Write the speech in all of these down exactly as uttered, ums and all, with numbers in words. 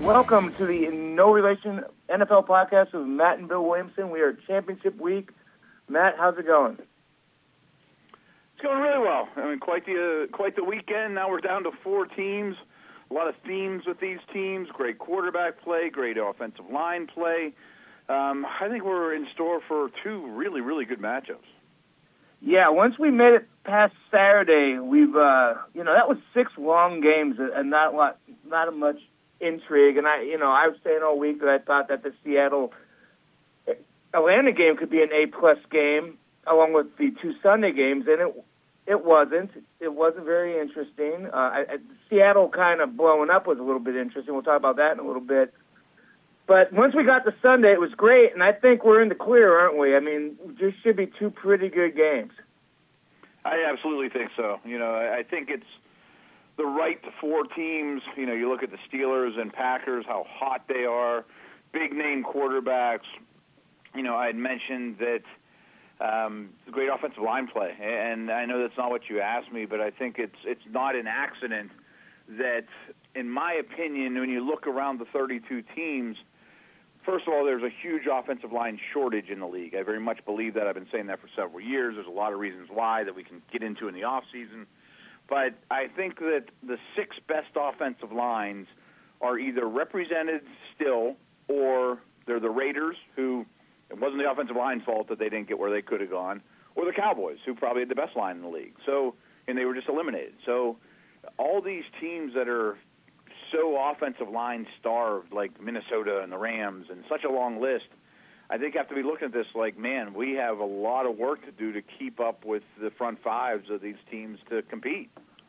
Welcome to the No Relation N F L podcast with Matt and Bill Williamson. We are championship week. Matt, how's it going? It's going really well. I mean, quite the uh, quite the weekend. Now we're down to four teams. A lot of themes with these teams. Great quarterback play, great offensive line play. Um, I think we're in store for two really, really good matchups. Yeah, once we made it past Saturday, we've uh, you know that was six long games and not a lot, not much intrigue. And I, you know, I was saying all week that I thought that the Seattle Atlanta game could be an A plus game along with the two Sunday games, and it it wasn't. It wasn't very interesting. Uh, I, I, Seattle kind of blowing up was a little bit interesting. We'll talk about that in a little bit. But once we got to Sunday, it was great, and I think we're in the clear, aren't we? I mean, there should be two pretty good games. I absolutely think so. You know, I think it's the right four teams. You know, you look at the Steelers and Packers, how hot they are, big-name quarterbacks. You know, I had mentioned that um, great offensive line play, and I know that's not what you asked me, but I think it's it's not an accident that, in my opinion, when you look around the thirty-two teams, first of all, there's a huge offensive line shortage in the league. I very much believe that. I've been saying that for several years. There's a lot of reasons why that we can get into in the offseason. But I think that the six best offensive lines are either represented still, or they're the Raiders, who it wasn't the offensive line's fault that they didn't get where they could have gone, or the Cowboys, who probably had the best line in the league. So, and they were just eliminated. So all these teams that are so offensive line starved, like Minnesota and the Rams, and such a long list, I think have to be looking at this like, man, we have a lot of work to do to keep up with the front fives of these teams to compete.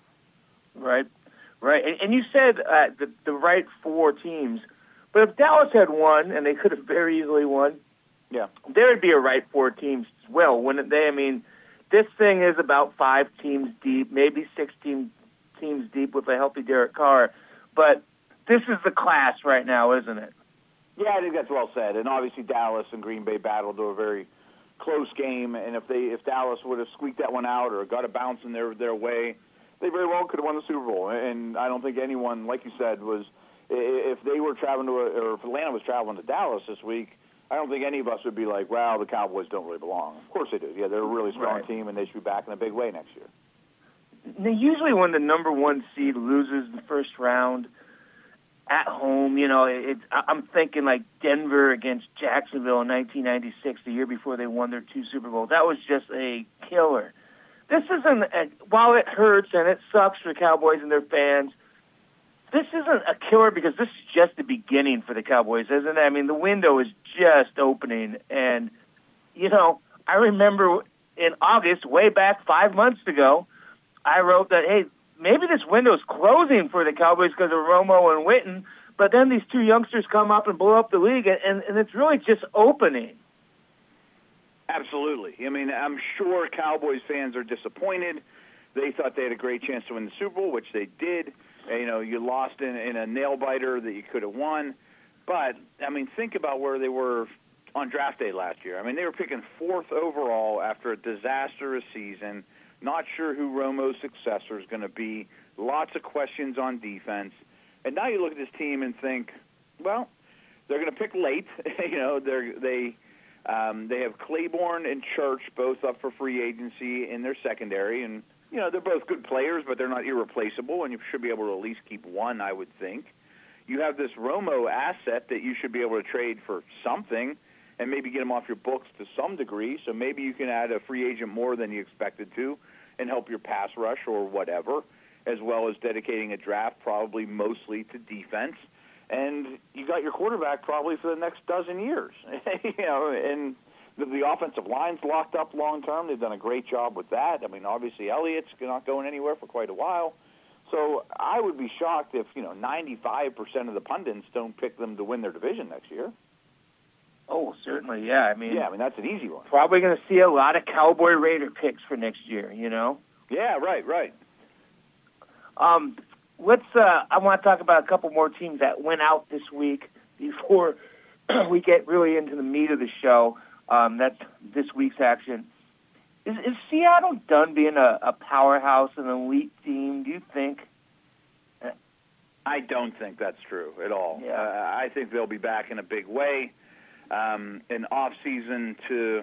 Right, right. And, and you said uh, the, the right four teams, but if Dallas had won, and they could have very easily won, yeah, there would be a right four teams as well, wouldn't they? I mean, this thing is about five teams deep, maybe sixteen teams deep with a healthy Derek Carr, but this is the class right now, isn't it? Yeah, I think that's well said. And obviously Dallas and Green Bay battled to a very close game, and if they if Dallas would have squeaked that one out or got a bounce in their their way, they very well could have won the Super Bowl. And I don't think anyone, like you said, was if they were traveling to a, or if Atlanta was traveling to Dallas this week, I don't think any of us would be like, well, the Cowboys don't really belong. Of course they do. Yeah, they're a really strong right. team, and they should be back in a big way next year. Now, usually when the number one seed loses the first round at home, you know, it, I'm thinking like Denver against Jacksonville in nineteen ninety-six, the year before they won their two Super Bowls. That was just a killer. This isn't, a, while it hurts and it sucks for the Cowboys and their fans, this isn't a killer because this is just the beginning for the Cowboys, isn't it? I mean, the window is just opening. And, you know, I remember in August, way back five months ago, I wrote that, hey, maybe this window's closing for the Cowboys because of Romo and Witten, but then these two youngsters come up and blow up the league, and, and it's really just opening. Absolutely. I mean, I'm sure Cowboys fans are disappointed. They thought they had a great chance to win the Super Bowl, which they did. And, you know, you lost in, in a nail-biter that you could have won. But, I mean, think about where they were on draft day last year. I mean, they were picking fourth overall after a disastrous season. Not sure who Romo's successor is going to be. Lots of questions on defense. And now you look at this team and think, well, they're going to pick late. you know, they're, they um, they have Claiborne and Church both up for free agency in their secondary. And, you know, they're both good players, but they're not irreplaceable, and you should be able to at least keep one, I would think. You have this Romo asset that you should be able to trade for something and maybe get him off your books to some degree. So maybe you can add a free agent more than you expected to and help your pass rush or whatever, as well as dedicating a draft probably mostly to defense. And you got your quarterback probably for the next dozen years. you know, and the, the offensive line's locked up long term. They've done a great job with that. I mean, obviously Elliott's not going anywhere for quite a while. So I would be shocked if, you know, ninety-five percent of the pundits don't pick them to win their division next year. Oh, certainly, yeah. I mean, yeah, I mean that's an easy one. Probably going to see a lot of Cowboy Raider picks for next year. You know. Yeah, right, right. Um, let's. Uh, I want to talk about a couple more teams that went out this week before we get really into the meat of the show. Um, that's this week's action. Is, is Seattle done being a, a powerhouse, an elite team? Do you think? I don't think that's true at all. Yeah. Uh, I think they'll be back in a big way. Um, an off-season to,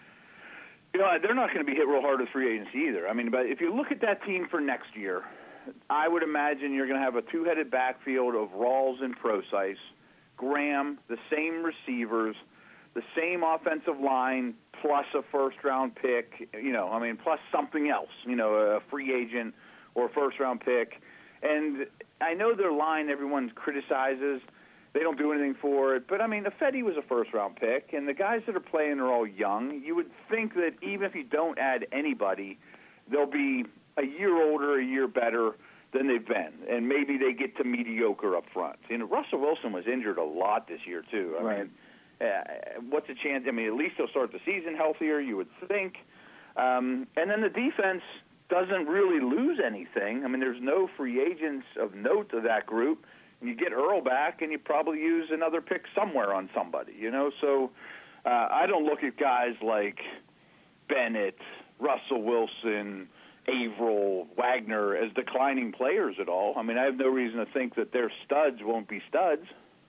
you know, they're not going to be hit real hard with free agency either. I mean, but if you look at that team for next year, I would imagine you're going to have a two-headed backfield of Rawls and Prosise, Graham, the same receivers, the same offensive line, plus a first-round pick, you know, I mean, plus something else, you know, a free agent or a first-round pick. And I know their line everyone criticizes. They don't do anything for it. But, I mean, Ifedi was a first-round pick, and the guys that are playing are all young. You would think that even if you don't add anybody, they'll be a year older, a year better than they've been. And maybe they get to mediocre up front. You know, Russell Wilson was injured a lot this year, too. I right. mean, uh, what's the chance? I mean, at least he'll start the season healthier, you would think. Um, and then the defense doesn't really lose anything. I mean, there's no free agents of note to that group. And you get Earl back, and you probably use another pick somewhere on somebody, you know? So uh, I don't look at guys like Bennett, Russell Wilson, Averill, Wagner as declining players at all. I mean, I have no reason to think that their studs won't be studs.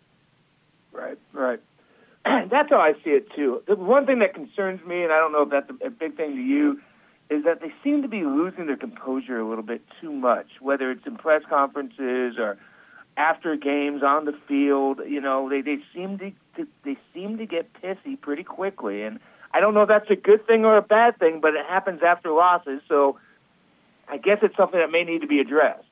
Right, right. That's how I see it, too. The one thing that concerns me, and I don't know if that's a, a big thing to you, is that they seem to be losing their composure a little bit too much, whether it's in press conferences or after games on the field. You know, they, they seem to, to they seem to get pissy pretty quickly, and I don't know if that's a good thing or a bad thing, but it happens after losses, so I guess it's something that may need to be addressed.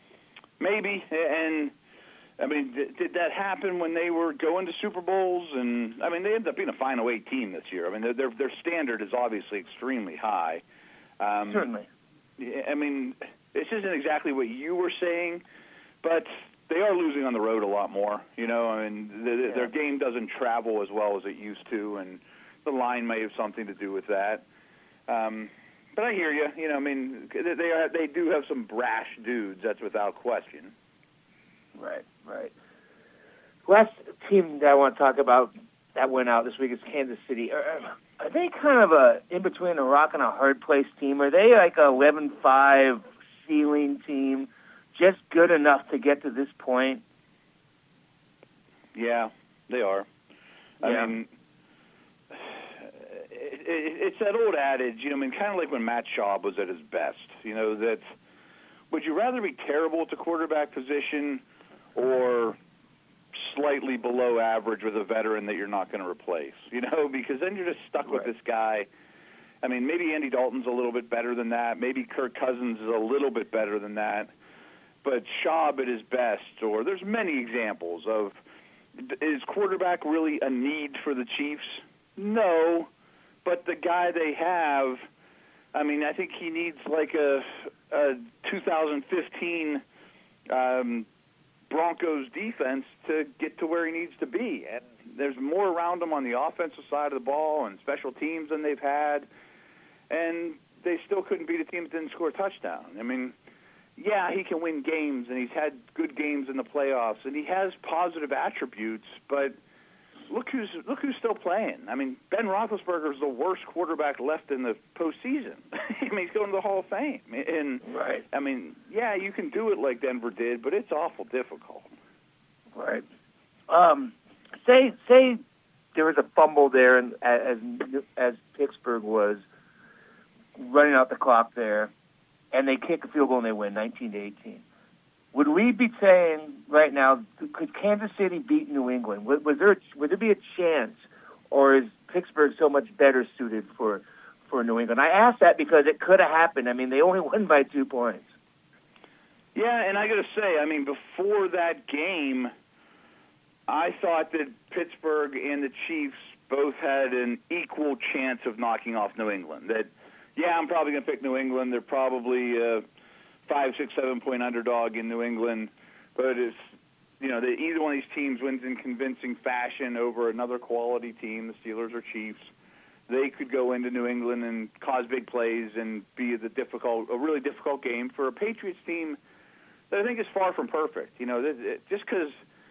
Maybe, and I mean, did, did that happen when they were going to Super Bowls? And I mean, they ended up being a Final Eight team this year. I mean, their their standard is obviously extremely high. Um, Certainly. I mean, this isn't exactly what you were saying, but they are losing on the road a lot more. You know, I mean, the, yeah. their game doesn't travel as well as it used to, and the line may have something to do with that. Um, but I hear you. You know, I mean, they are, they do have some brash dudes. That's without question. Right, right. Last team that I want to talk about that went out this week is Kansas City. Are, are they kind of a in between a rock and a hard place team? Are they like a eleven five ceiling team, just good enough to get to this point? Yeah, they are. I yeah. mean, it, it, it's that old adage, you know, I mean, kind of like when Matt Schaub was at his best, you know, that would you rather be terrible at the quarterback position or slightly below average with a veteran that you're not going to replace, you know, because then you're just stuck with right. this guy. I mean, maybe Andy Dalton's a little bit better than that. Maybe Kirk Cousins is a little bit better than that. But Schaub at his best, or there's many examples of, is quarterback really a need for the Chiefs? No, but the guy they have, I mean, I think he needs like a, a two thousand fifteen um, Broncos defense to get to where he needs to be. And there's more around him on the offensive side of the ball and special teams than they've had. And they still couldn't beat a team that didn't score a touchdown. I mean, yeah, he can win games, and he's had good games in the playoffs, and he has positive attributes, but look who's look who's still playing. I mean, Ben Roethlisberger is the worst quarterback left in the postseason. I mean, he's going to the Hall of Fame. And, right. I mean, yeah, you can do it like Denver did, but it's awful difficult. Right. Um, say say there was a fumble there, and as as Pittsburgh was running out the clock there, and they kick a field goal and they win nineteen to eighteen. Would we be saying right now, could Kansas City beat New England? Was, was there would there be a chance, or is Pittsburgh so much better suited for for New England? I ask that because it could have happened. I mean, they only won by two points. Yeah, and I got to say, I mean, before that game, I thought that Pittsburgh and the Chiefs both had an equal chance of knocking off New England. That, yeah, I'm probably going to pick New England. They're probably a five, six, seven point underdog in New England, but it's, you know, the, either one of these teams wins in convincing fashion over another quality team, the Steelers or Chiefs. They could go into New England and cause big plays and be the difficult, a really difficult game for a Patriots team that I think is far from perfect. You know, just because,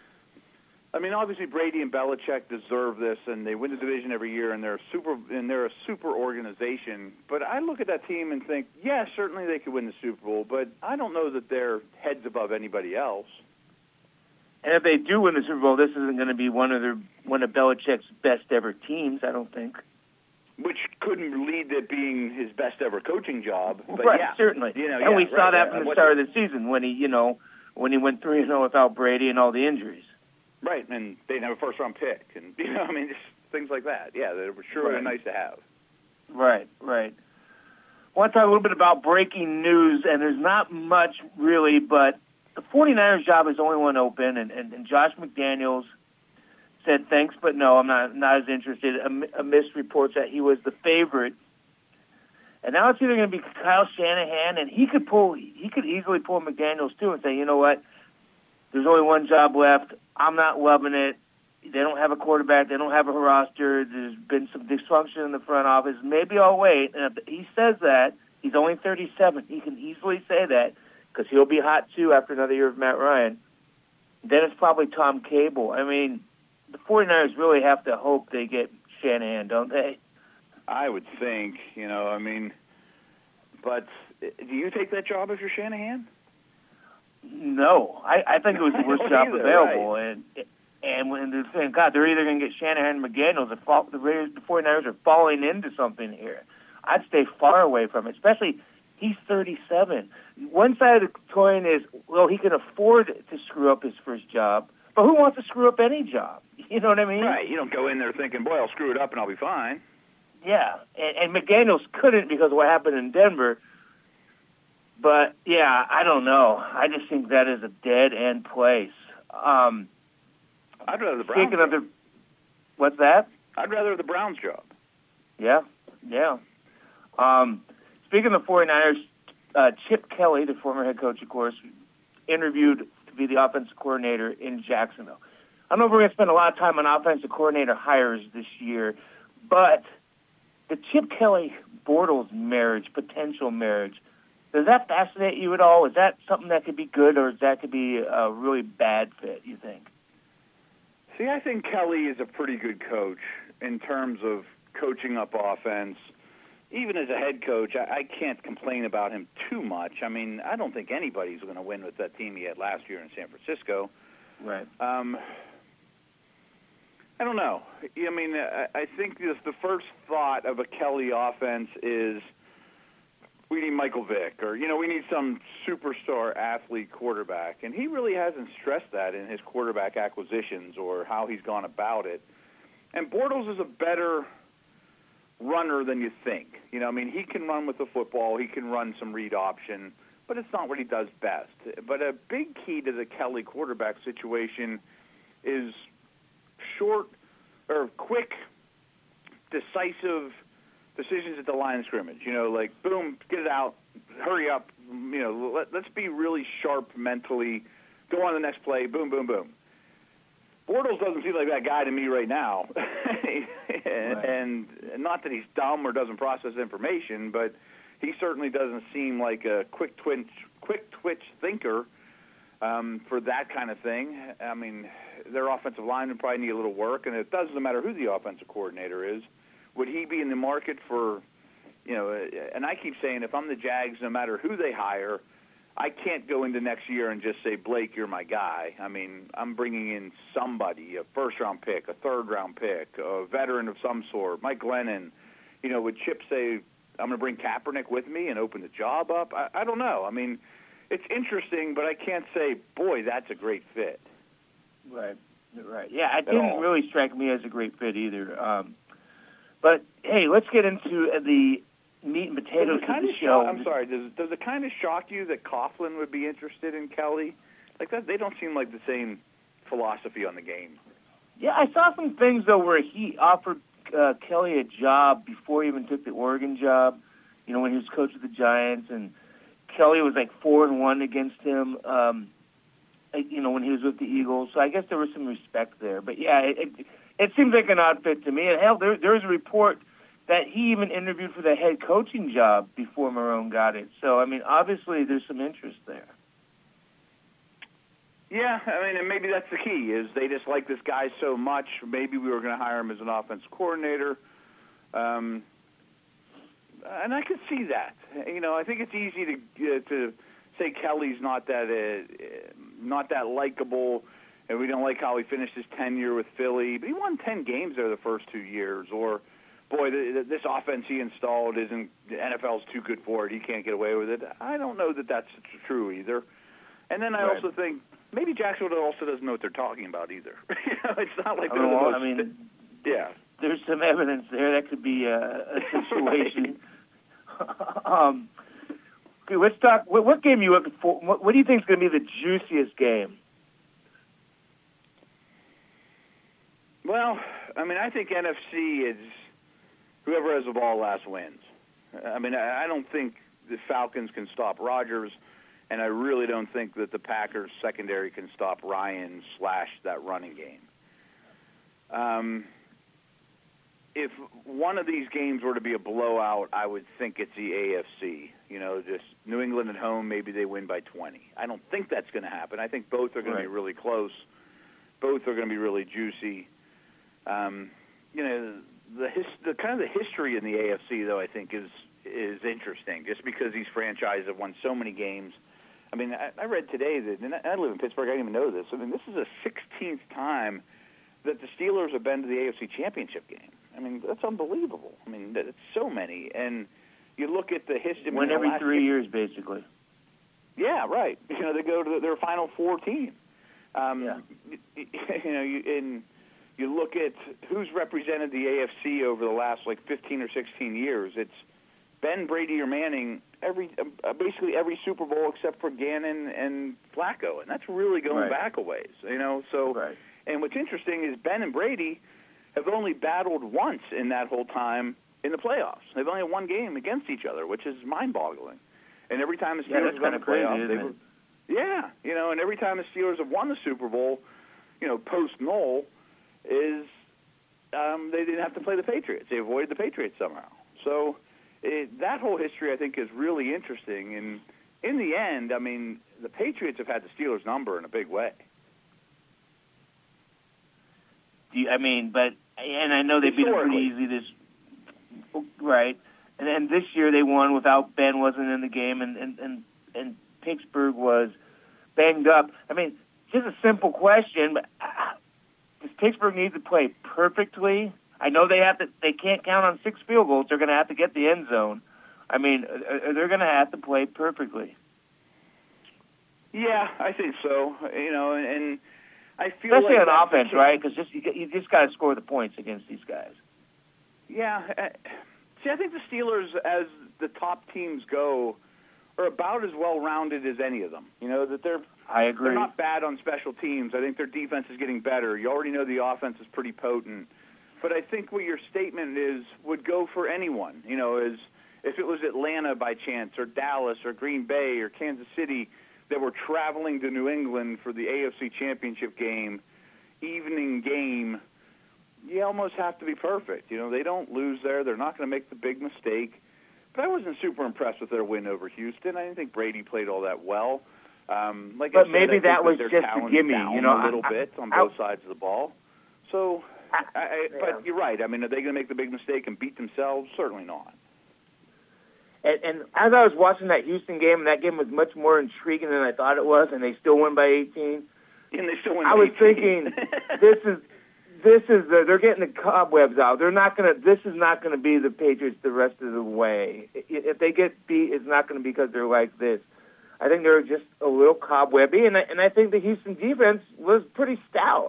I mean, obviously Brady and Belichick deserve this, and they win the division every year, and they're a super, and they're a super organization. But I look at that team and think, yeah, certainly they could win the Super Bowl, but I don't know that they're heads above anybody else. And if they do win the Super Bowl, this isn't going to be one of their one of Belichick's best ever teams, I don't think. Which couldn't lead to being his best ever coaching job, but right, yeah, certainly. You know, and yeah, we saw right, that yeah. from the What start the, of the season when he, you know, when he went three and zero without Brady and all the injuries. Right, and they didn't have a first round pick, and you know, I mean, just things like that. Yeah, they were sure right. nice to have. Right, right. I want to talk a little bit about breaking news, and there's not much really, but the 49ers job is only one open, and, and, and Josh McDaniels said thanks, but no, I'm not not as interested. Amidst reports that he was the favorite, and now it's either going to be Kyle Shanahan, and he could pull, he could easily pull McDaniels too, and say, you know what, there's only one job left. I'm not loving it. They don't have a quarterback. They don't have a roster. There's been some dysfunction in the front office. Maybe I'll wait. And if he says that, he's only thirty-seven. He can easily say that because he'll be hot too after another year of Matt Ryan. Then it's probably Tom Cable. I mean, the 49ers really have to hope they get Shanahan, don't they? I would think, you know, I mean, but do you take that job if you're Shanahan? No. I, I think it was the worst job either, available. Right. And and when they're saying, God, they're either going to get Shanahan and McDaniels. The, fall, the, Raiders, the 49ers are falling into something here. I'd stay far away from it, especially he's thirty-seven. One side of the coin is, well, he can afford to screw up his first job, but who wants to screw up any job? You know what I mean? Right. You don't go in there thinking, boy, I'll screw it up and I'll be fine. Yeah, and, and McDaniels couldn't because of what happened in Denver. But, yeah, I don't know. I just think that is a dead-end place. Um, I'd rather the Browns Speaking of the, what's that? I'd rather the Browns job. Yeah, yeah. Um, speaking of the 49ers, uh, Chip Kelly, the former head coach, of course, interviewed to be the offensive coordinator in Jacksonville. I don't know if we're going to spend a lot of time on offensive coordinator hires this year, but the Chip Kelly-Bortles marriage, potential marriage, does that fascinate you at all? Is that something that could be good, or is that could be a really bad fit, you think? See, I think Kelly is a pretty good coach in terms of coaching up offense. Even as a head coach, I, I can't complain about him too much. I mean, I don't think anybody's going to win with that team he had last year in San Francisco. Right. Um, I don't know. I mean, I, I think this, the first thought of a Kelly offense is we need Michael Vick, or, you know, we need some superstar athlete quarterback. And he really hasn't stressed that in his quarterback acquisitions or how he's gone about it. And Bortles is a better runner than you think. You know, I mean, he can run with the football. He can run some read option, but it's not what he does best. But a big key to the Kelly quarterback situation is short or quick, decisive decisions at the line of scrimmage. You know, like, boom, get it out, hurry up. You know, let, let's be really sharp mentally. Go on to the next play, boom, boom, boom. Bortles doesn't seem like that guy to me right now. and, and not that he's dumb or doesn't process information, but he certainly doesn't seem like a quick twitch, quick twitch thinker um, for that kind of thing. I mean, their offensive linemen probably need a little work, and it doesn't matter who the offensive coordinator is. Would he be in the market for, you know, and I keep saying if I'm the Jags, no matter who they hire, I can't go into next year and just say, Blake, you're my guy. I mean, I'm bringing in somebody, a first-round pick, a third-round pick, a veteran of some sort, Mike Glennon. You know, would Chip say, I'm going to bring Kaepernick with me and open the job up? I, I don't know. I mean, it's interesting, but I can't say, boy, that's a great fit. Right, right. Yeah, it didn't really strike me as a great fit either. Um, but, hey, let's get into the meat and potatoes of the show. Shock, I'm sorry. Does does it kind of shock you that Coughlin would be interested in Kelly? Like that, they don't seem like the same philosophy on the game. Yeah, I saw some things though where he offered uh, Kelly a job before he even took the Oregon job. You know, when he was coach of the Giants, and Kelly was like four and one against him. Um, you know, when he was with the Eagles. So I guess there was some respect there. But yeah, it it, it seems like an odd fit to me. And hell, there there's a report that he even interviewed for the head coaching job before Marrone got it. So, I mean, obviously there's some interest there. Yeah, I mean, and maybe that's the key, is they just like this guy so much, maybe we were going to hire him as an offensive coordinator. Um, and I could see that. You know, I think it's easy to uh, to say Kelly's not that uh, not that likable and we don't like how he finished his tenure with Philly, but he won ten games there the first two years. Or, boy, the, the, this offense he installed isn't, the N F L's too good for it. He can't get away with it. I don't know that that's true either. And then I right. also think maybe Jacksonville also doesn't know what they're talking about either. you know, it's not like they're oh, the well, most, I mean, yeah. There's some evidence there. That could be a, a situation. um, okay, let's talk. What, what game are you looking for? What, what do you think is going to be the juiciest game? Well, I mean, I think N F C is whoever has the ball last wins. I mean, I don't think the Falcons can stop Rodgers, and I really don't think that the Packers secondary can stop Ryan slash that running game. Um, if one of these games were to be a blowout, I would think it's the A F C. You know, just New England at home, maybe they win by twenty. I don't think that's going to happen. I think both are going right. to be really close. Both are going to be really juicy. Um, you know, the, his, the kind of the history in the A F C, though, I think is is interesting, just because these franchises have won so many games. I mean, I, I read today that, and I live in Pittsburgh, I didn't even know this. I mean, this is the sixteenth time that the Steelers have been to the A F C Championship game. I mean, that's unbelievable. I mean, it's so many. And you look at the history. Win every three years, basically. Yeah, right. You know, they go to their Final Four team. Um, yeah. You, you know, you, and you look at who's represented the A F C over the last, like, fifteen or sixteen years. It's Ben, Brady, or Manning, every uh, basically every Super Bowl except for Gannon and Flacco. And that's really going right. back a ways, you know. So, right. And what's interesting is Ben and Brady have only battled once in that whole time in the playoffs. They've only had one game against each other, which is mind-boggling. And every time the Steelers yeah, have won the playoffs, they were, yeah, you know, and every time the Steelers have won the Super Bowl, you know, post-Knoll, is um, they didn't have to play the Patriots. They avoided the Patriots somehow. So it, that whole history, I think, is really interesting. And in the end, I mean, the Patriots have had the Steelers' number in a big way. I mean, but and I know they beat them pretty easily this, right? And then this year they won without Ben wasn't in the game, and and and, and Pittsburgh was banged up. I mean, just a simple question, but uh, does Pittsburgh need to play perfectly? I know they have to. They can't count on six field goals. They're going to have to get the end zone. I mean, are, are they're going to have to play perfectly. Yeah, I think so. You know, and. I feel Especially like on offense, right? Because just you, you just got to score the points against these guys. Yeah. Uh, see, I think the Steelers, as the top teams go, are about as well-rounded as any of them. You know, that they're I agree. They're not bad on special teams. I think their defense is getting better. You already know the offense is pretty potent. But I think what your statement is would go for anyone. You know, is if it was Atlanta by chance, or Dallas, or Green Bay, or Kansas City, that were traveling to New England for the A F C Championship game, evening game, you almost have to be perfect. You know, they don't lose there. They're not going to make the big mistake. But I wasn't super impressed with their win over Houston. I didn't think Brady played all that well. Um, like but I said, maybe I that was that just a gimme, you know, a little I, bit on I, both sides of the ball. So, I, I, yeah. but you're right. I mean, are they going to make the big mistake and beat themselves? Certainly not. And, and as I was watching that Houston game, and that game was much more intriguing than I thought it was, and they still won by eighteen. And they still won. I was eighteen. thinking, this is this is the, they're getting the cobwebs out. They're not gonna. This is not going to be the Patriots the rest of the way. If they get beat, it's not going to be because they're like this. I think they're just a little cobwebby, and I, and I think the Houston defense was pretty stout.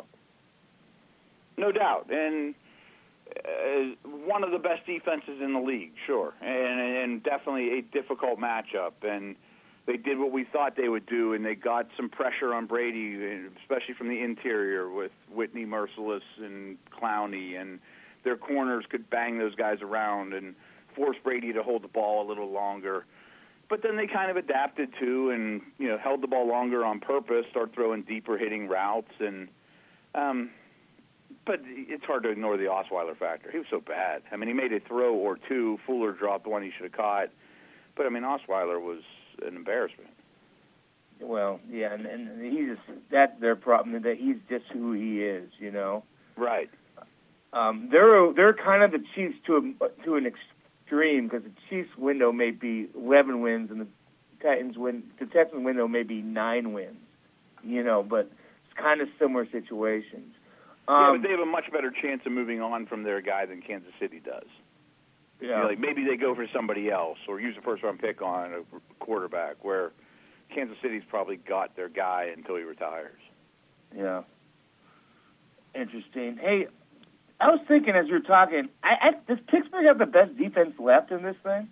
No doubt, and. Uh, one of the best defenses in the league, sure, and, and definitely a difficult matchup. And they did what we thought they would do, and they got some pressure on Brady, especially from the interior with Whitney Merciless and Clowney, and their corners could bang those guys around and force Brady to hold the ball a little longer. But then they kind of adapted to and, you know, held the ball longer on purpose, start throwing deeper hitting routes, and um but it's hard to ignore the Osweiler factor. He was so bad. I mean, he made a throw or two. Fuller dropped one he should have caught. But, I mean, Osweiler was an embarrassment. Well, yeah, and, and he's that's their problem, that he's just who he is, you know. Right. Um, they're they're kind of the Chiefs to a, to an extreme, because the Chiefs' window may be eleven wins, and the Titans win the Texans' window may be nine wins, you know. But kind of similar situations. Um, yeah, but they have a much better chance of moving on from their guy than Kansas City does. Yeah. You know, like maybe they go for somebody else or use a first-round pick on a quarterback, where Kansas City's probably got their guy until he retires. Yeah. Interesting. Hey, I was thinking as you were talking, I, I, does Pittsburgh have the best defense left in this thing?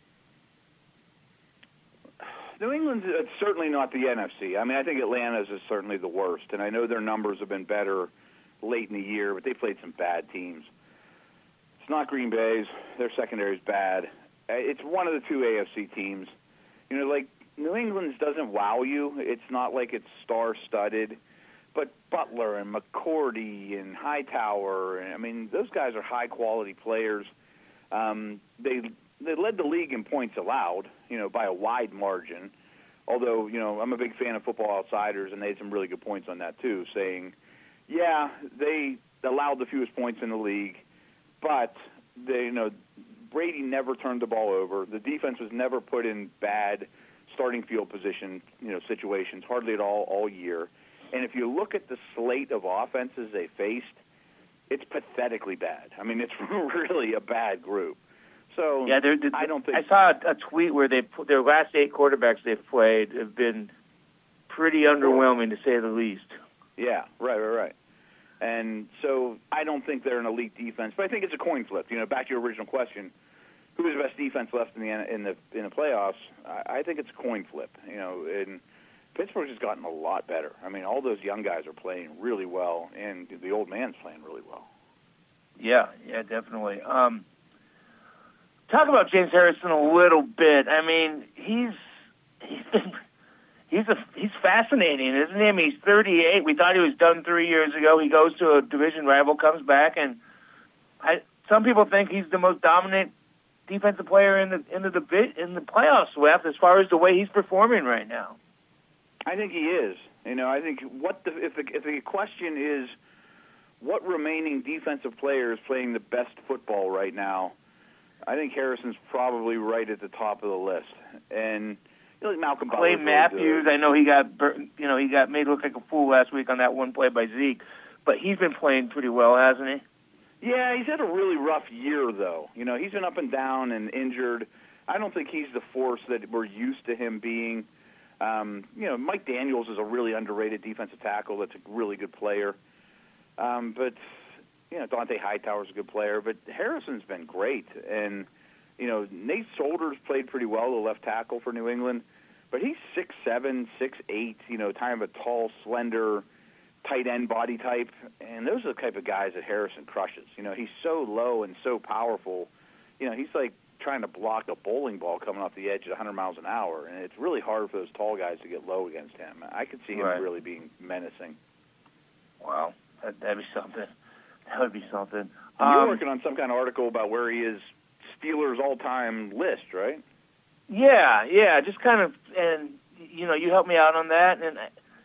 New England's uh, certainly not the N F C. I mean, I think Atlanta's is certainly the worst, and I know their numbers have been better late in the year, but they played some bad teams. It's not Green Bay's. Their secondary's bad. It's one of the two A F C teams. You know, like, New England's doesn't wow you. It's not like it's star-studded. But Butler and McCourty and Hightower, and, I mean, those guys are high-quality players. Um, they they led the league in points allowed, you know, by a wide margin. Although, you know, I'm a big fan of Football Outsiders, and they had some really good points on that, too, saying, yeah, they allowed the fewest points in the league, but, they, you know, Brady never turned the ball over. The defense was never put in bad starting field position, you know, situations, hardly at all all year. And if you look at the slate of offenses they faced, it's pathetically bad. I mean, it's really a bad group. So yeah, they're, they're, I don't think I saw a, a tweet where they put their last eight quarterbacks they've played have been pretty underwhelming, to say the least. Yeah, right, right, right. And so I don't think they're an elite defense, but I think it's a coin flip. You know, back to your original question, who is the best defense left in the in the in the playoffs? I, I think it's a coin flip. You know, and Pittsburgh's has gotten a lot better. I mean, all those young guys are playing really well, and the old man's playing really well. Yeah, yeah, definitely. Um, talk about James Harrison a little bit. I mean, he's he's been he's a he's fascinating, isn't he? I mean, he's thirty-eight. We thought he was done three years ago. He goes to a division rival, comes back, and I, some people think he's the most dominant defensive player in the in the debate in the playoffs, Swift, as far as the way he's performing right now. I think he is. You know, I think what the if the if the question is what remaining defensive player is playing the best football right now, I think Harrison's probably right at the top of the list. And you know, like Malcolm Clay Butler's Matthews, really good. I know he got you know he got made look like a fool last week on that one play by Zeke, but he's been playing pretty well, hasn't he? Yeah, he's had a really rough year, though. You know, he's been up and down and injured. I don't think he's the force that we're used to him being. Um, you know, Mike Daniels is a really underrated defensive tackle that's a really good player. Um, but, you know, Dante Hightower's a good player. But Harrison's been great. And, you know, Nate Solder's played pretty well, the left tackle for New England. But he's six seven, six eight, you know, kind of a tall, slender, tight end body type. And those are the type of guys that Harrison crushes. You know, he's so low and so powerful. You know, he's like trying to block a bowling ball coming off the edge at one hundred miles an hour, and it's really hard for those tall guys to get low against him. I could see him right. really being menacing. Wow, that, that'd be something. That would be something. And um, you're working on some kind of article about where he is Steelers all-time list, right? Yeah, yeah, just kind of, and, you know, you helped me out on that, and I,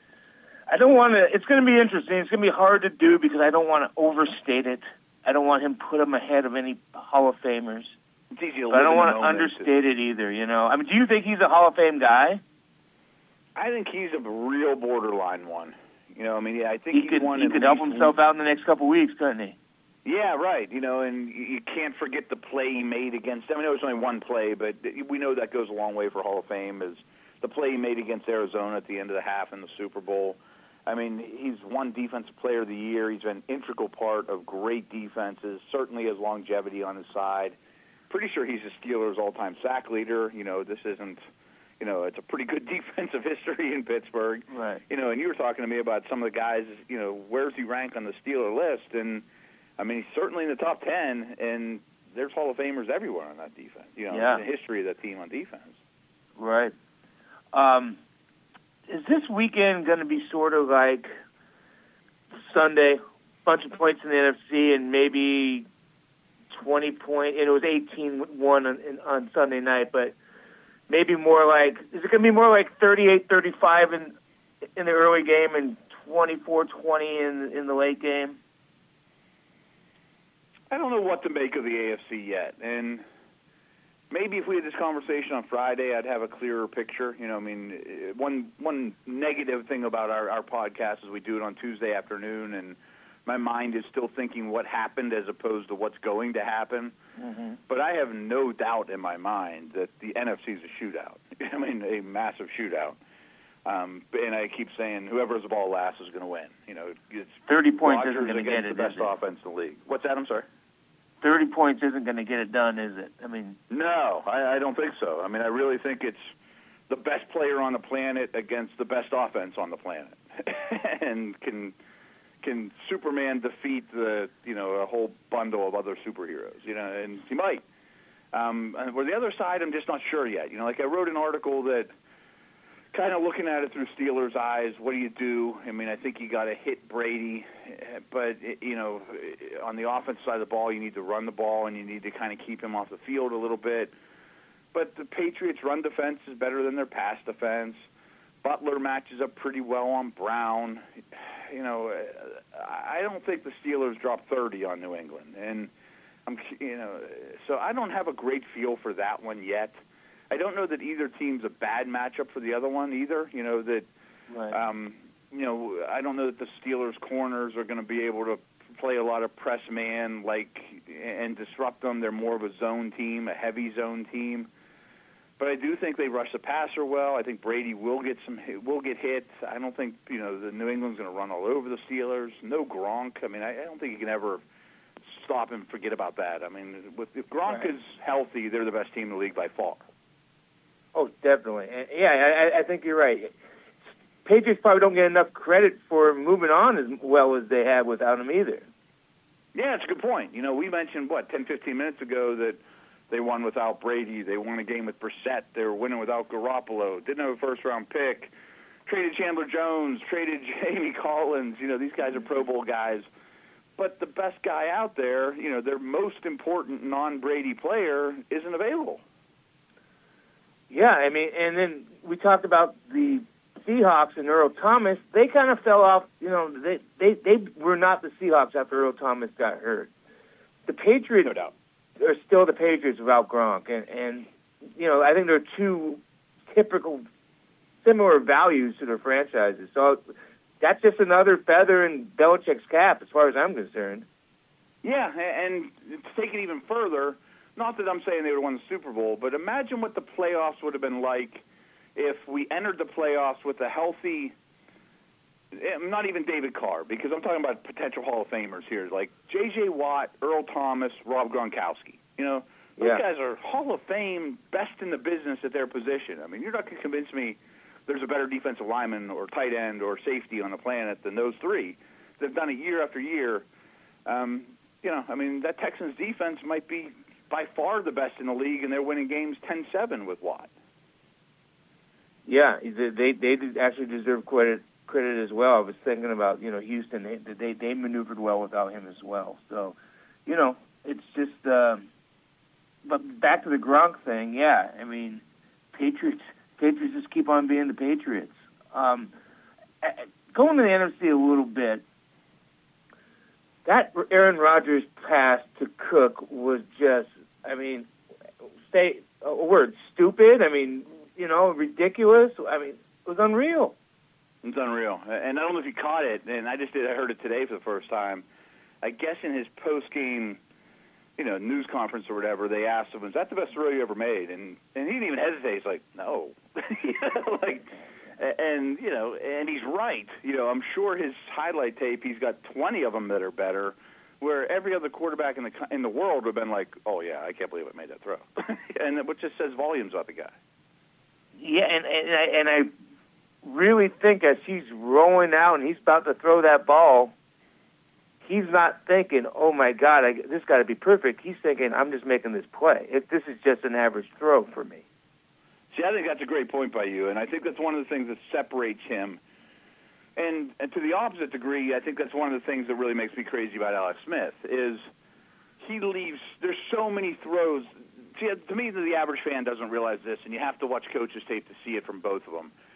I don't want to, it's going to be interesting. It's going to be hard to do because I don't want to overstate it. I don't want him to put him ahead of any Hall of Famers. It's easy to But I don't want to moment understate it either, you know. I mean, do you think he's a Hall of Fame guy? I think he's a real borderline one. You know, I mean, yeah, I think he he's could, one. He could help himself out in the next couple of weeks, couldn't he? Yeah, right. You know, and you can't forget the play he made against. I mean, it was only one play, but we know that goes a long way for Hall of Fame. Is the play he made against Arizona at the end of the half in the Super Bowl? I mean, he's won Defensive Player of the Year. He's been an integral part of great defenses. Certainly has longevity on his side. Pretty sure he's the Steelers' all-time sack leader. You know, this isn't, you know, it's a pretty good defensive history in Pittsburgh. Right. You know, and you were talking to me about some of the guys, you know, where's he rank on the Steeler list? And, I mean, he's certainly in the top ten, and there's Hall of Famers everywhere on that defense, you know, yeah. in the history of that team on defense. Right. Um, is this weekend going to be sort of like Sunday, bunch of points in the N F C, and maybe twenty point, and it was eighteen one on, on Sunday night, but maybe more like, is it going to be more like thirty-eight thirty-five in in the early game and twenty-four twenty in in the late game? I don't know what to make of the A F C yet, and maybe if we had this conversation on Friday, I'd have a clearer picture. You know, I mean, one one negative thing about our, our podcast is we do it on Tuesday afternoon, and my mind is still thinking what happened as opposed to what's going to happen. Mm-hmm. But I have no doubt in my mind that the N F C is a shootout. I mean, a massive shootout. Um, and I keep saying whoever has the ball last is going to win. You know, it's thirty points Rodgers isn't going to get it. The best offense in the league. What's that? I'm sorry. Thirty points isn't going to get it done, is it? I mean, no, I, I don't think so. I mean, I really think it's the best player on the planet against the best offense on the planet, and can can Superman defeat the you know a whole bundle of other superheroes? You know, and he might. Um, and for the other side, I'm just not sure yet. You know, like I wrote an article that. Kind of looking at it through Steelers' eyes, what do you do? I mean, I think you got to hit Brady, but, you know, on the offensive side of the ball, you need to run the ball and you need to kind of keep him off the field a little bit. But the Patriots' run defense is better than their pass defense. Butler matches up pretty well on Brown. You know, I don't think the Steelers drop thirty on New England. And, I'm, you know, so I don't have a great feel for that one yet. I don't know that either team's a bad matchup for the other one either. You know that, right. um, you know, I don't know that the Steelers' corners are going to be able to play a lot of press man like and disrupt them. They're more of a zone team, a heavy zone team. But I do think they rush the passer well. I think Brady will get some will get hit. I don't think you know the New England's going to run all over the Steelers. No Gronk. I mean, I, I don't think you can ever stop and forget about that. I mean, with, if Gronk right. is healthy, they're the best team in the league by far. Oh, definitely. And yeah, I, I think you're right. Patriots probably don't get enough credit for moving on as well as they have without him either. Yeah, it's a good point. You know, we mentioned, what, ten, fifteen minutes ago that they won without Brady. They won a game with Brissett. They were winning without Garoppolo. Didn't have a first-round pick. Traded Chandler Jones. Traded Jamie Collins. You know, these guys are Pro Bowl guys. But the best guy out there, you know, their most important non-Brady player isn't available. Yeah, I mean, and then we talked about the Seahawks and Earl Thomas. They kind of fell off. You know, they they, they were not the Seahawks after Earl Thomas got hurt. The Patriots no doubt. are still the Patriots without Gronk, and and you know, I think they're two typical, similar values to their franchises. So that's just another feather in Belichick's cap, as far as I'm concerned. Yeah, and to take it even further. Not that I'm saying they would have won the Super Bowl, but imagine what the playoffs would have been like if we entered the playoffs with a healthy, not even David Carr, because I'm talking about potential Hall of Famers here, like J J. Watt, Earl Thomas, Rob Gronkowski. You know, those yeah. guys are Hall of Fame, best in the business at their position. I mean, you're not going to convince me there's a better defensive lineman or tight end or safety on the planet than those three. They've done it year after year. Um, you know, I mean, that Texans defense might be by far the best in the league, and they're winning games ten seven with Watt. Yeah, they they actually deserve credit credit as well. I was thinking about you know Houston. They they, they maneuvered well without him as well. So, you know, it's just. Uh, but back to the Gronk thing. Yeah, I mean, Patriots Patriots just keep on being the Patriots. Um, going to the N F C a little bit. That Aaron Rodgers pass to Cook was just, I mean, say a word, stupid. I mean, you know, ridiculous. I mean, it was unreal. It's unreal. And I don't know if you caught it, and I just did. I heard it today for the first time. I guess in his post-game, you know, news conference or whatever, they asked him, "Was that the best throw you ever made?" And and he didn't even hesitate. He's like, "No," you know, like. And, you know, and he's right. You know, I'm sure his highlight tape, he's got twenty of them that are better, where every other quarterback in the in the world would have been like, oh, yeah, I can't believe I made that throw. And which just says volumes about the guy. Yeah, and, and, I, and I really think as he's rolling out and he's about to throw that ball, he's not thinking, oh, my God, I, this got to be perfect. He's thinking, I'm just making this play. If this is just an average throw for me. See, I think that's a great point by you, and I think that's one of the things that separates him. And, and to the opposite degree, I think that's one of the things that really makes me crazy about Alex Smith is he leaves – there's so many throws. See, to me, the average fan doesn't realize this, and you have to watch coaches tape to see it from both of them.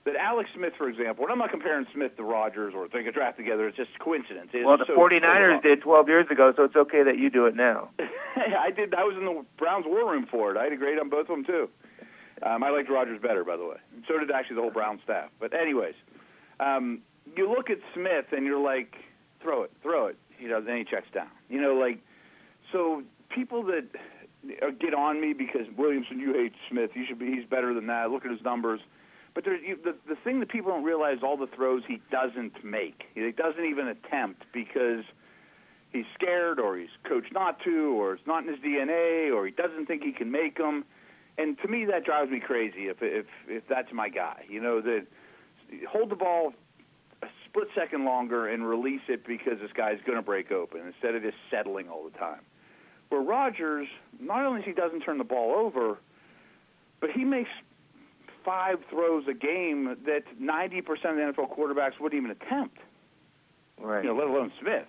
that Alex Smith, for example, and I'm not comparing Smith to Rodgers or take a draft together, it's just coincidence. It's well, the so, 49ers so did twelve years ago, so it's okay that you do it now. I did. I was in the Browns war room for it. I had a grade on both of them, too. Um, I liked Rodgers better, by the way. And so did actually the whole Brown staff. But anyways, um, you look at Smith and you're like, throw it, throw it. You know, then he checks down. You know, like, so people that get on me because, Williamson, you hate Smith. You should be, he's better than that. Look at his numbers. But there, you, the, the thing that people don't realize, all the throws he doesn't make. He doesn't even attempt because he's scared or he's coached not to or it's not in his D N A or he doesn't think he can make them. And to me, that drives me crazy if if if that's my guy. You know, that hold the ball a split second longer and release it because this guy's going to break open instead of just settling all the time. Where Rodgers, not only he doesn't turn the ball over, but he makes five throws a game that ninety percent of the N F L quarterbacks wouldn't even attempt. Right. You know, let alone Smith.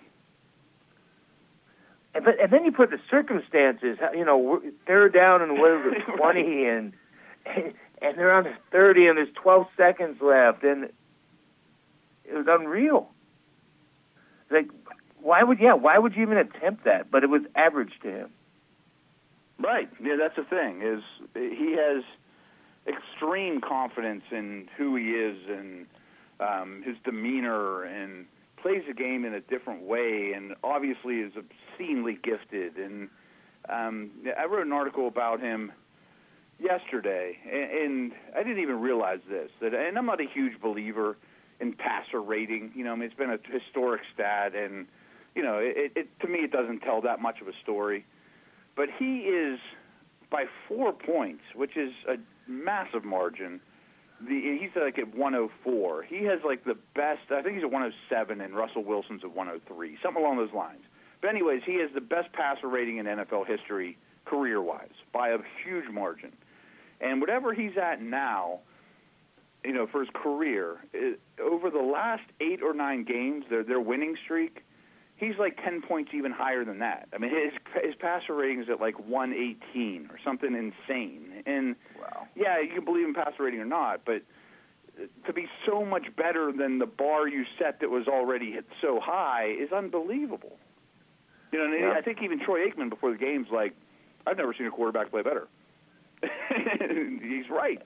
And, but, and then you put the circumstances. You know, they're down in what is it, twenty, right. and and they're on the thirty, and there's twelve seconds left, and it was unreal. Like, why would yeah? Why would you even attempt that? But it was average to him. Right. Yeah, that's the thing. Is he has extreme confidence in who he is and um, his demeanor, and plays the game in a different way, and obviously is obscenely gifted. And um, I wrote an article about him yesterday, and, and I didn't even realize this. That, and I'm not a huge believer in passer rating. You know, I mean, it's been a historic stat, and you know, it, it to me it doesn't tell that much of a story. But he is by four points, which is a massive margin. The, he's like at one oh four. He has like the best, I think he's at one oh seven, and Russell Wilson's at one oh three, something along those lines. But anyways, he has the best passer rating in N F L history career-wise by a huge margin. And whatever he's at now, you know, for his career, it, over the last eight or nine games, their their winning streak, he's like ten points even higher than that. I mean, his his passer rating is at like one eighteen or something insane. And wow. Yeah, you can believe in passer rating or not, but to be so much better than the bar you set that was already hit so high is unbelievable. You know, and yeah. I think even Troy Aikman before the game's like, I've never seen a quarterback play better. He's right.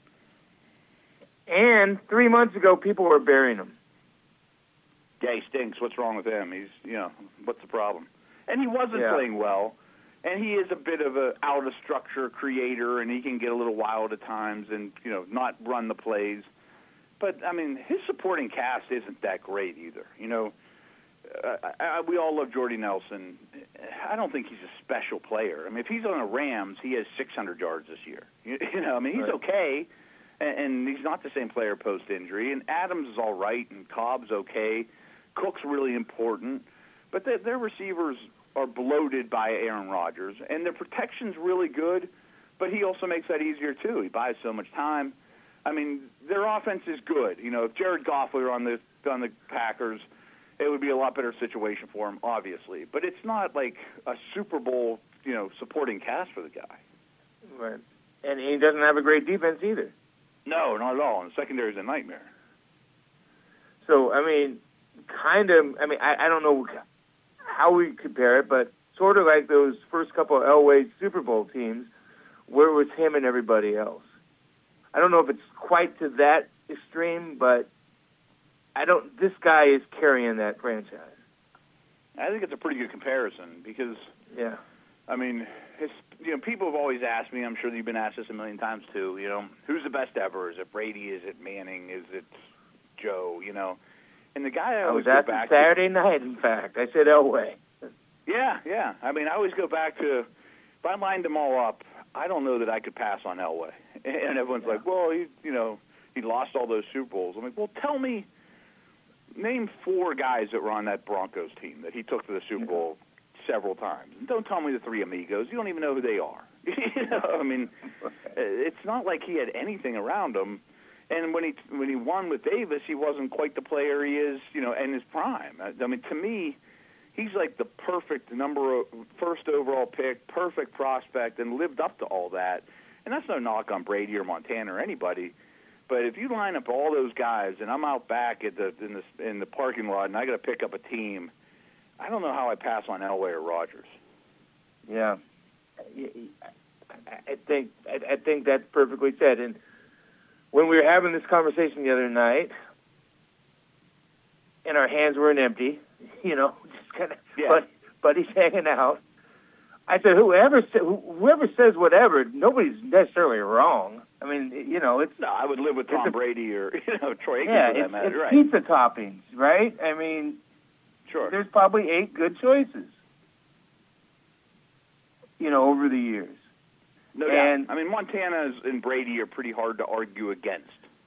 And three months ago, people were burying him. Yeah, he stinks. What's wrong with him? He's, you know, what's the problem? And he wasn't yeah. playing well. And he is a bit of a out-of-structure creator, and he can get a little wild at times and, you know, not run the plays. But, I mean, his supporting cast isn't that great either. You know, uh, I, we all love Jordy Nelson. I don't think he's a special player. I mean, if he's on the Rams, he has six hundred yards this year. You, you know, I mean, he's right. okay, and, and he's not the same player post-injury. And Adams is all right, and Cobb's okay. Cook's really important. But their, their receivers are bloated by Aaron Rodgers, and their protection's really good, but he also makes that easier, too. He buys so much time. I mean, their offense is good. You know, if Jared Goff were on the on the Packers, it would be a lot better situation for him, obviously. But it's not like a Super Bowl, you know, supporting cast for the guy. Right. And he doesn't have a great defense either. No, not at all. And the secondary is a nightmare. So, I mean, kind of, I mean, I, I don't know how we compare it, but sort of like those first couple of Elway Super Bowl teams, where it was him and everybody else. I don't know if it's quite to that extreme, but I don't. This guy is carrying that franchise. I think it's a pretty good comparison because, yeah, I mean, his, you know, people have always asked me. I'm sure you've been asked this a million times too. You know, who's the best ever? Is it Brady? Is it Manning? Is it Joe? You know, and the guy I always I was go back Saturday to, night. In fact, I said Elway. Yeah, yeah. I mean, I always go back to if I lined them all up. I don't know that I could pass on Elway. And everyone's yeah. like, well, he, you know, he lost all those Super Bowls. I'm like, well, tell me, name four guys that were on that Broncos team that he took to the Super Bowl mm-hmm. several times. And don't tell me the three amigos. You don't even know who they are. you know, I mean, it's not like he had anything around him. And when he when he won with Davis, he wasn't quite the player he is, you know, in his prime. I, I mean, to me, he's like the perfect number of first overall pick, perfect prospect, and lived up to all that. And that's no knock on Brady or Montana or anybody, But if you line up all those guys, and I'm out back at the in the in the parking lot, and I got to pick up a team, I don't know how I pass on Elway or Rogers. Yeah, I think I think that's perfectly said. And when we were having this conversation the other night, and our hands weren't empty, you know, just kind of yeah. but buddies hanging out, I said, whoever whoever says whatever, nobody's necessarily wrong. I mean, you know, it's... No, I would live with Tom a, Brady or, you know, Troy Aikman yeah, for that it's, matter. it's right. pizza toppings, right? I mean, sure. There's probably eight good choices, you know, over the years. No and, doubt. I mean, Montana and Brady are pretty hard to argue against.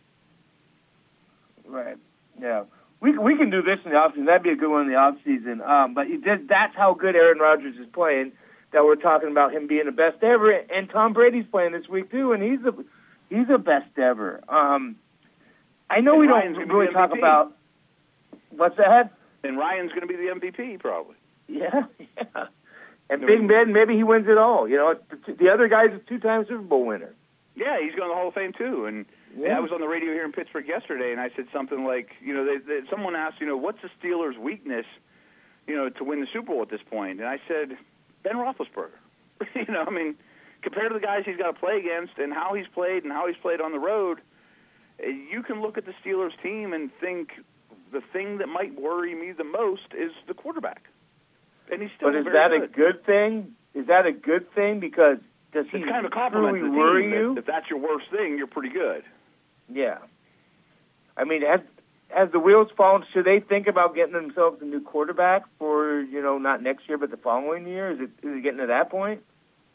Right, yeah. We we can do this in the offseason. That'd be a good one in the offseason. Um, but it just, that's how good Aaron Rodgers is playing, that we're talking about him being the best ever. And Tom Brady's playing this week, too, and he's a... He's the best ever. Um, I know and we Ryan's don't really talk M V P. about what's that. And Ryan's going to be the M V P probably. Yeah, yeah. And no, Big Ben, maybe he wins it all. You know, the other guy's a two-time Super Bowl winner. Yeah, he's going to the Hall of Fame too. And yeah. I was on the radio here in Pittsburgh yesterday, and I said something like, you know, they, they, someone asked, you know, what's the Steelers' weakness, you know, to win the Super Bowl at this point? And I said, Ben Roethlisberger. you know, I mean. Compared to the guys he's got to play against and how he's played and how he's played on the road, you can look at the Steelers team and think the thing that might worry me the most is the quarterback. And he's still But is very that good. a good thing? Is that a good thing? Because does he it's kind of a compliment truly to the worry team you? that if that's your worst thing, you're pretty good. Yeah. I mean, has has the wheels fallen? Should they think about getting themselves a new quarterback for, you know, not next year but the following year? Is it is it getting to that point?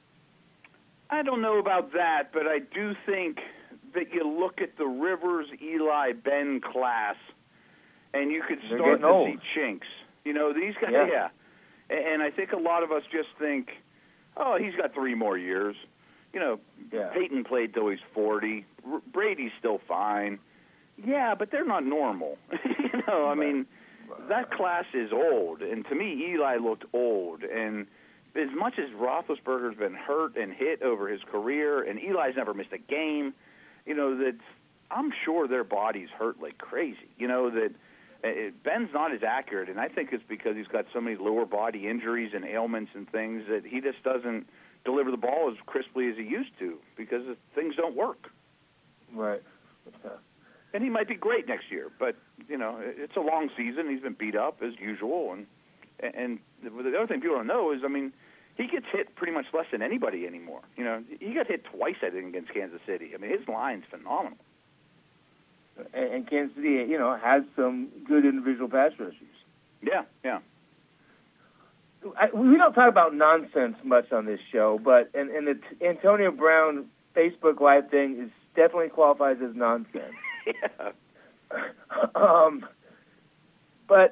I don't know about that, but I do think that you look at the Rivers, Eli, Ben class, and you could They're start to old. see chinks. You know, these guys, yeah. yeah. And I think a lot of us just think, oh, he's got three more years. You know, yeah. Peyton played till he's forty. R- Brady's still fine. Yeah, but they're not normal. you know, I right. mean, that class is old. And to me, Eli looked old. And as much as Roethlisberger's been hurt and hit over his career, and Eli's never missed a game, you know, that I'm sure their bodies hurt like crazy. You know, that uh, Ben's not as accurate, and I think it's because he's got so many lower body injuries and ailments and things that he just doesn't deliver the ball as crisply as he used to because things don't work. Right. Yeah. And he might be great next year, but, you know, it's a long season. He's been beat up as usual, and and the other thing people don't know is, I mean, he gets hit pretty much less than anybody anymore. You know, he got hit twice, I think, against Kansas City. I mean, his line's phenomenal. And, and Kansas City, you know, has some good individual pass rushers. Yeah, yeah. I, we don't talk about nonsense much on this show, but and, and the t- Antonio Brown Facebook Live thing is definitely qualifies as nonsense. yeah. um, but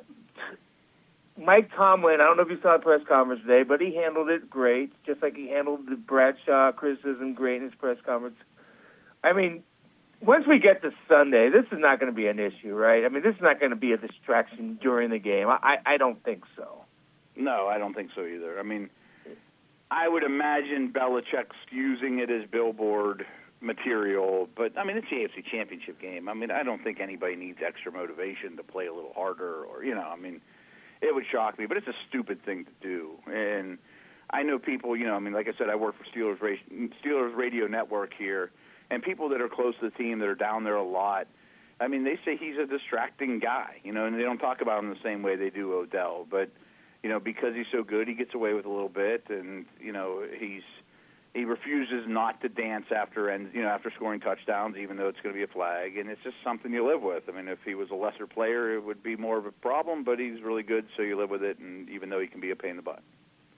Mike Tomlin, I don't know if you saw the press conference today, but he handled it great, just like he handled the Bradshaw criticism great in his press conference. I mean, once we get to Sunday, this is not going to be an issue, right? I mean, this is not going to be a distraction during the game. I, I, I don't think so. No, I don't think so either. I mean, I would imagine Belichick's using it as billboard material, but, I mean, it's the A F C Championship game. I mean, I don't think anybody needs extra motivation to play a little harder or, you know, I mean, it would shock me, but it's a stupid thing to do. And I know people, you know, I mean, like I said, I work for Steelers, Steelers Radio Network here, and people that are close to the team that are down there a lot, I mean, they say he's a distracting guy, you know, and they don't talk about him the same way they do Odell. But, you know, because he's so good, he gets away with a little bit, and, you know, he's he refuses not to dance after and you know after scoring touchdowns, even though it's going to be a flag, and it's just something you live with. I mean, if he was a lesser player, it would be more of a problem, but he's really good, so you live with it, and even though he can be a pain in the butt.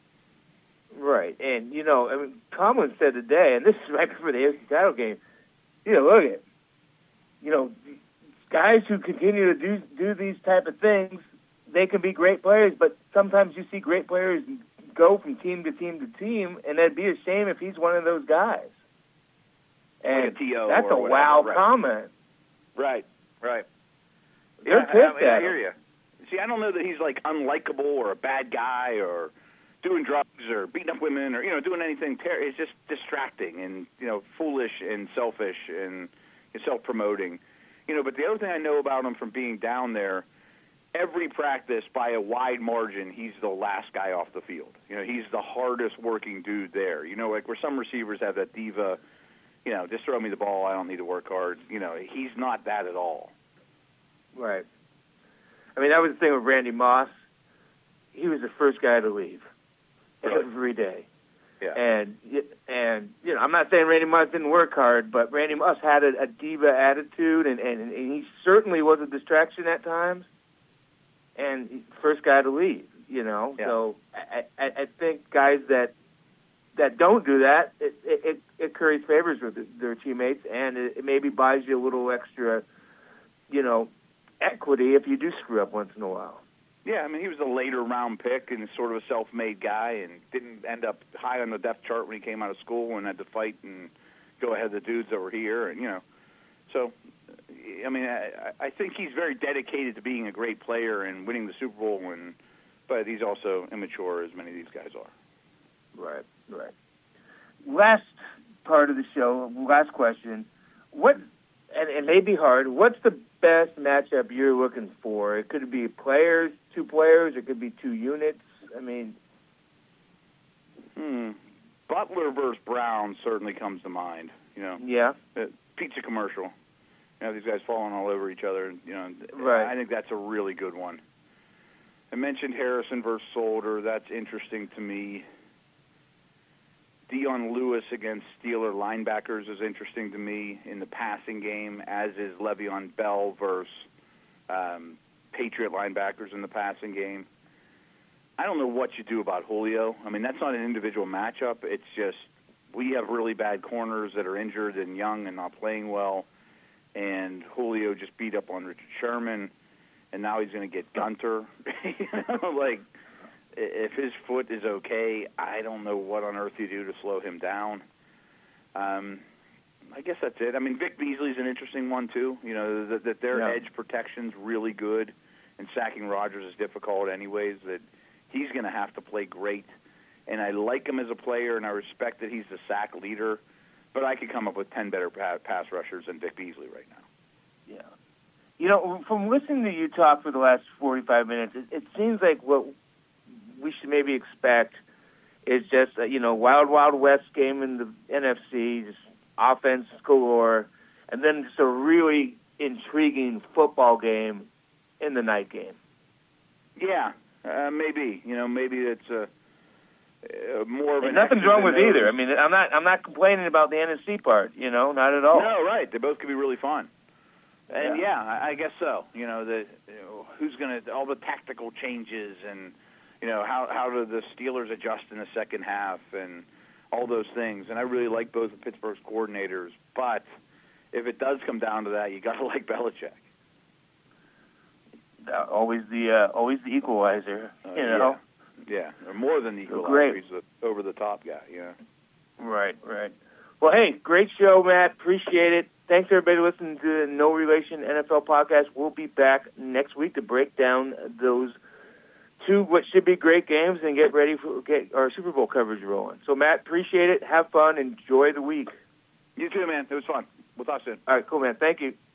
Right, and, you know, I mean, Tomlin said today, and this is right before the A F C title game, you know, look at, you know, guys who continue to do do these type of things, they can be great players, but sometimes you see great players go from team to team to team, and it'd be a shame if he's one of those guys. And like a T O that's or a whatever, wow right. comment. Right, right. They're yeah, pissed I, I, I at hear him. you. See, I don't know that he's, like, unlikable or a bad guy or doing drugs or beating up women or, you know, doing anything. Ter- it's just distracting and, you know, foolish and selfish and, you self-promoting. You know, but the other thing I know about him from being down there, every practice by a wide margin, he's the last guy off the field. You know, he's the hardest working dude there. You know, like where some receivers have that diva, you know, just throw me the ball, I don't need to work hard. You know, he's not that at all. Right. I mean, that was the thing with Randy Moss. He was the first guy to leave Really? every day. Yeah. And, and you know, I'm not saying Randy Moss didn't work hard, but Randy Moss had a, a diva attitude, and, and, and he certainly was a distraction at times. And he's the first guy to leave, you know. Yeah. So I, I, I think guys that that don't do that, it, it, it curries favors with their teammates, and it, it maybe buys you a little extra, you know, equity if you do screw up once in a while. Yeah, I mean, he was a later round pick and sort of a self-made guy and didn't end up high on the depth chart when he came out of school and had to fight and go ahead of the dudes that were here. And, you know, so, I mean, I, I think he's very dedicated to being a great player and winning the Super Bowl, and but he's also immature, as many of these guys are. Right, right. Last part of the show, last question. What, and it may be hard, what's the best matchup you're looking for? It could be players, two players, it could be two units. I mean, hmm. Butler versus Brown certainly comes to mind. You know, yeah, the pizza commercial. You know, these guys falling all over each other. You know, right. I think that's a really good one. I mentioned Harrison versus Solder. That's interesting to me. Dion Lewis against Steeler linebackers is interesting to me in the passing game, as is Le'Veon Bell versus um, Patriot linebackers in the passing game. I don't know what you do about Julio. I mean, that's not an individual matchup. It's just we have really bad corners that are injured and young and not playing well, and Julio just beat up on Richard Sherman, and now he's going to get Gunter. you know, like, if his foot is okay, I don't know what on earth you do to slow him down. Um, I guess that's it. I mean, Vic Beasley's an interesting one, too. You know, that, that their yeah. edge protection's really good, and sacking Rodgers is difficult anyways, that he's going to have to play great. And I like him as a player, and I respect that he's the sack leader, but I could come up with ten better pass rushers than Vic Beasley right now. Yeah. You know, from listening to you talk for the last forty-five minutes, it, it seems like what we should maybe expect is just, a, you know, Wild Wild West game in the N F C, just offense galore, and then just a really intriguing football game in the night game. Yeah, uh, maybe. You know, maybe it's a, a more of an. Nothing's wrong with either. I mean, I'm not. I'm not complaining about the N F C part. You know, not at all. No, right. They both could be really fun. And yeah, yeah I guess so. You know, the you know, who's going to all the tactical changes and. You know, how how do the Steelers adjust in the second half and all those things. And I really like both of Pittsburgh's coordinators. But if it does come down to that, you got to like Belichick. Uh, always the uh, always the equalizer, Uh, you know? Yeah, yeah. Or more than the equalizer. Great. He's the over-the-top guy, yeah. Right, right. Well, hey, great show, Matt. Appreciate it. Thanks, everybody, listening to the No Relation N F L podcast. We'll be back next week to break down those two what should be great games and get ready for get our Super Bowl coverage rolling. So, Matt, appreciate it. Have fun. Enjoy the week. You too, man. It was fun. We'll talk soon. All right, cool, man. Thank you.